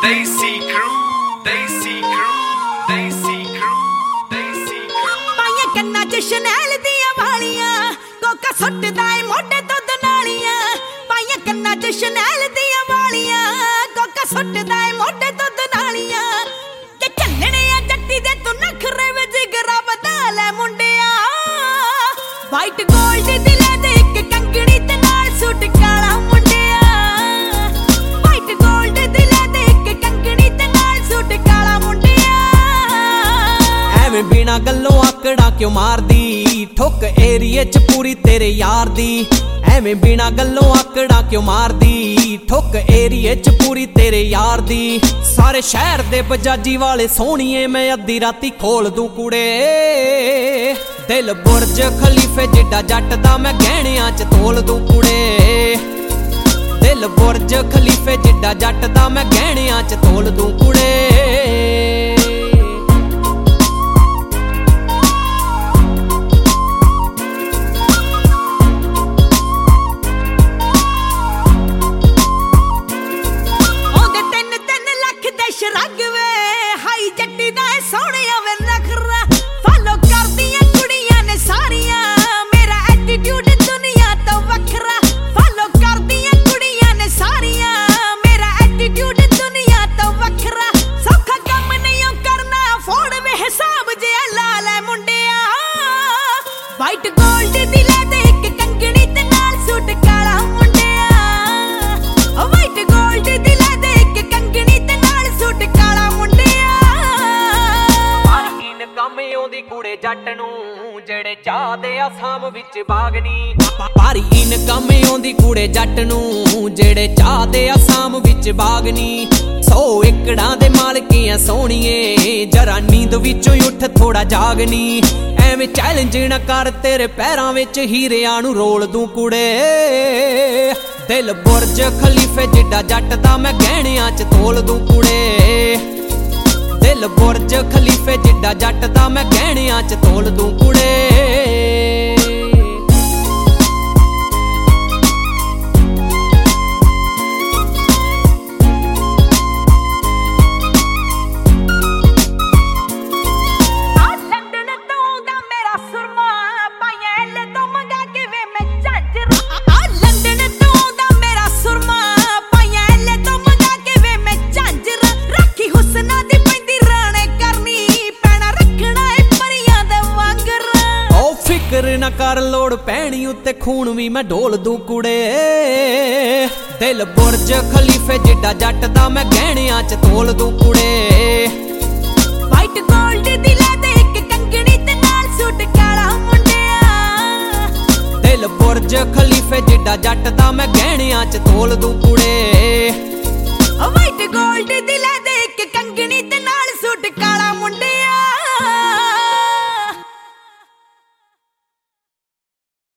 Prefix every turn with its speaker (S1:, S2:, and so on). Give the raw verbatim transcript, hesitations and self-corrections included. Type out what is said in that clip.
S1: Desi Crew, Desi Crew, Desi Crew, Desi Crew।
S2: ਪਾਈਆਂ ਕੰਨਾਂ ਚ ਸ਼ਨੈਲ ਦੀਆਂ ਵਾਲੀਆਂ, ਕੋਕਾ ਸੁੱਟਦਾ ਏ ਮੋਢੇ ਤੋਂ ਦਨਾਲੀਆਂ। ਪਾਈਆਂ ਕੰਨਾਂ ਚ ਸ਼ਨੈਲ ਦੀਆਂ ਵਾਲੀਆਂ, ਕੋਕਾ ਸੁੱਟਦਾ ਏ ਮੋਢੇ ਤੋਂ ਦਨਾਲੀਆਂ। ਕਿ ਚੱਲਣੇ ਆ ਜੱਟੀ ਦੇ ਤੂੰ ਨਖਰੇ ਵਿੱਚ ਜਿਗਰਾ ਵਧਾ ਲੈ ਮੁੰਡਿਆ। ਵਾਈਟ ਗੋਲਡ ਦਿਲੇ ਦੇ ਇੱਕ ਕੰਗਣੀ ਤੇ ਨਾਲ ਸੂਟ ਕਾਲਾ ਮੁੰਡਿਆ। ਵਾਈਟ ਗੋਲਡ ਦਿਲੇ ਦੇ ਇੱਕ ਕੰਗਣੀ ਤੇ ਨਾਲ ਸੂਟ ਕਾਲਾ ਮੁੰਡਿਆ।
S3: ਐਵੇਂ ਬਿਨਾ ਗੱਲੋਂ ਆਕੜਾ ਕਿਉਂ ਮਾਰਦੀ, ਠੁੱਕ ਏਰੀਏ ਚ ਪੂਰੀ ਤੇਰੇ ਯਾਰ ਦੀ। ਐਵੇਂ ਬਿਨਾ ਗੱਲੋਂ ਆਕੜਾ ਕਿਉਂ ਮਾਰਦੀ, ਠੁੱਕ ਏਰੀਏ ਚ ਪੂਰੀ ਤੇਰੇ ਯਾਰ ਦੀ। ਸਾਰੇ ਸ਼ਹਿਰ ਦੇ ਬਜਾਜੀ ਵਾਲੇ ਸੋਹਣੀਏ ਮੈਂ ਅੱਧੀ ਰਾਤੀ ਖੋਲ ਦੂੰ ਕੁੜੇ। ਦਿਲ ਬੁਰਜ ਖਲੀਫੇ ਜਿੱਡਾ ਜੱਟ ਦਾ ਮੈਂ ਗਹਿਣਿਆਂ ਚ ਤੋਲ ਦੂੰ ਕੁੜੇ। ਦਿਲ ਬੁਰਜ ਖਲੀਫੇ ਜਿੱਡਾ ਜੱਟ ਦਾ ਮੈਂ ਗਹਿਣਿਆਂ ਚ ਤੋਲ ਦੂੰ ਕੁੜੇ।
S2: ਸ਼ਰਗ ਵੇ ਹਾਈ ਜੱਟੀ ਦਾ ਏ ਸੋਹਣਿਆ ਵੇ ਨਖਰਾ। ਫਾਲੋ ਕਰਦੀਆਂ ਕੁੜੀਆਂ ਨੇ ਸਾਰੀਆਂ ਮੇਰਾ ਐਟੀਟਿਊਡ ਦੁਨੀਆ ਤੋਂ ਵੱਖਰਾ। ਫਾਲੋ ਕਰਦੀਆਂ ਕੁੜੀਆਂ ਨੇ ਸਾਰੀਆਂ ਮੇਰਾ ਐਟੀਟਿਊਡ ਦੁਨੀਆ ਤੋਂ ਵੱਖਰਾ। ਸੌਖਾ ਕੰਮ ਨਹੀਂ ਓ ਕਰਨਾ ਫੋੜ ਵੇ ਹਿਸਾਬ ਜਿਹਾ ਲਾ ਲੈ ਮੁੰਡਿਆ। ਵਾਈਟ ਗੋਲਡ ਦਿਲੇ ਦੇ ਇੱਕ ਕੰਗਣੀ ਤੇ ਨਾਲ ਸੂਟ ਕਾਲਾ ਮੁੰਡਿਆ। ਵਾਈਟ ਗੋਲਡ ਦਿਲੇ ਦੇ ਇੱਕ ਕੰਗਣੀ ਤੇ ਸੂਟ ਕਾਲਾ ਮੁੰਡਿਆ।
S3: ਪਰ ਇਨਕਮ ਆਉਂਦੀ ਕੁੜੇ ਜੱਟ ਨੂੰ ਜਿਹੜੇ ਚਾਹਦੇ ਆ ਸਾਮ ਵਿੱਚ ਬਾਗਨੀ। ਪਰ ਇਨਕਮ ਆਉਂਦੀ ਕੁੜੇ ਜੱਟ ਨੂੰ ਜਿਹੜੇ ਚਾਹਦੇ ਆ ਸਾਮ ਵਿੱਚ ਬਾਗਨੀ। ਸੌ ਏਕੜਾਂ ਦੇ ਮਾਲਕੀਆਂ ਸੋਹਣੀਏ ਜਰਾ ਨੀਂਦ ਵਿੱਚੋਂ ਉੱਠ ਥੋੜਾ ਜਾਗਨੀ। ਐਵੇਂ ਚੈਲੰਜ ਨਾ ਕਰ ਤੇਰੇ ਪੈਰਾਂ ਵਿੱਚ ਹੀਰਿਆਂ ਨੂੰ ਰੋਲ ਦੂੰ ਕੁੜੇ। ਦਿਲ ਬੁਰਜ ਖਲੀਫੇ ਜਿੱਡਾ ਜੱਟ ਦਾ ਮੈਂ ਗਹਿਣਿਆਂ ਚ ਤੋਲ ਦੂੰ ਕੁੜੇ। ਦਿਲ ਬੁਰਜ ਖਲੀਫੇ ਜਿੱਡਾ ਜੱਟ ਦਾ ਮੈਂ ਗਹਿਣਿਆਂ ਚ ਤੋਲ ਦੂੰ ਕੁੜੇ। ਨਾ ਕਰ ਲੋੜ ਪੈਣੀ ਉੱਤੇ ਖੂਨ ਵੀ ਮੈਂ ਢੋਲ ਦੂੰ ਕੁੜੇ। ਦਿਲ ਬੁਰਜ ਖਲੀਫੇ ਜਿੱਡਾ ਜੱਟ ਦਾ ਮੈਂ ਗਹਿਣਿਆਂ ਚ ਤੋਲ ਦੂੰ ਕੁੜੇ।
S2: ਵਾਈਟ ਗੋਲਡ ਦਿਲੇ ਦੇ ਇੱਕ ਕੰਗਣੀ ਤੇ ਨਾਲ ਸੂਟ ਕਾਲਾ ਮੁੰਡਿਆ।
S3: ਦਿਲ ਬੁਰਜ ਖਲੀਫੇ ਜਿੱਡਾ ਜੱਟ ਦਾ ਮੈਂ ਗਹਿਣਿਆਂ ਚ ਤੋਲ ਦੂੰ ਕੁੜੇ।
S2: ਵਾਈਟ ਗੋਲਡ ਦਿਲੇ ਦੇ